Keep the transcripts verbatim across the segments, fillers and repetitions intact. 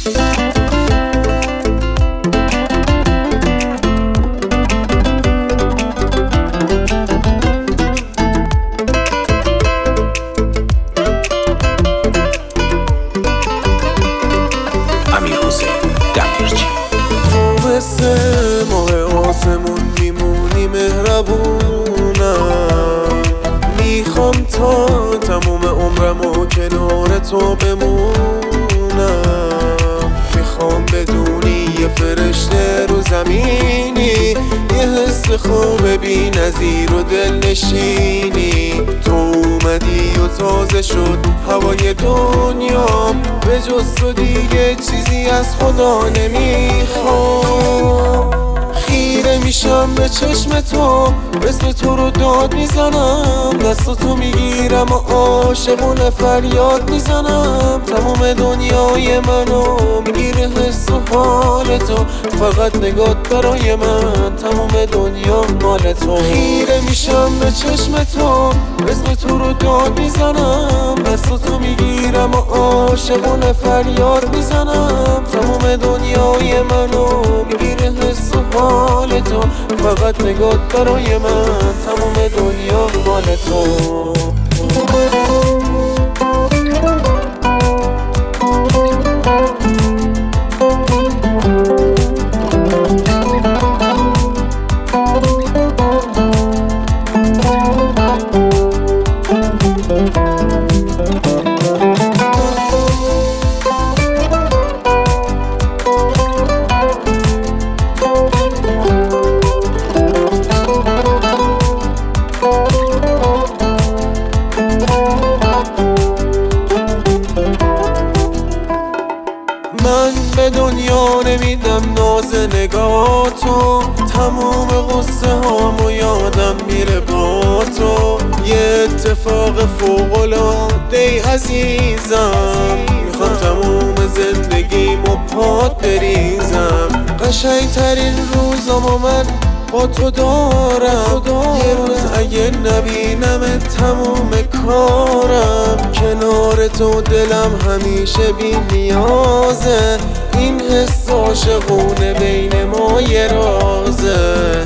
مثل ماه آسمون میمونی مهربونم، میخوام تا تموم عمرمو کنار تو بمونم. میخوام بدونی یه فرشته رو زمینی، یه حس خوب بی نظیر و دلنشینی. تو اومدی و تازه شد هوای دنیام، به جز تو دیگه چیزی از خدا نمیخوام. خیره میشم به چشم تو، اسم تو رو داد میزنم، دست تو میگیرم و عاشقونه فریاد میزنم. تمام دنیای منو میگیره حس و حال تو، فقط نگات برای من تمام دنیا مال تو. خیره میشم به چشم تو، اسم تو رو داد میزنم، دست تو میگیرم و عاشقونه فریاد میزنم. تمام دنیای منو میگیره حس و حال تو، فقط نگات برای من تمام دنیا مال تو. من به دنیا نمیدم ناز نگاهاتو، تموم غصه هامو یادم میره با تو. یه اتفاق فوق‌العاده عزیزم، میخوام تموم زندگیمو پات بریزم. قشنگترین روزامو من با تو دارم، یه روز اگه نبینم تموم کارم. کنار تو دلم همیشه بی نیازه، این حس عاشقونه بین ما یه رازه.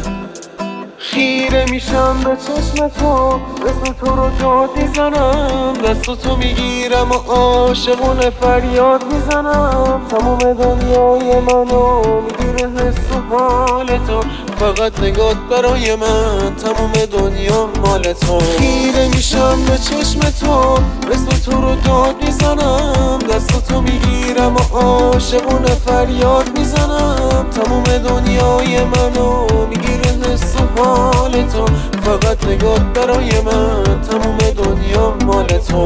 خیره میشم به چشم تو، اسم تو رو داد میزنم، دست تو میگیرم و عاشقونه فریاد میزنم. تمام دنیای منو میگیره حس و حال تو، فقط نگات برای من تمام دنیا مال تو. خیره میشم به چشم تو، اسم تو رو داد میزنم، دست تو میگیرم و عاشقونه فریاد میزنم. تمام دنیای منو میگیره حس و حال تو، فقط نگات برای من تمام دنیا مال تو.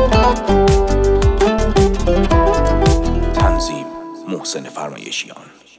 تنظیم محسن فرمایشیان.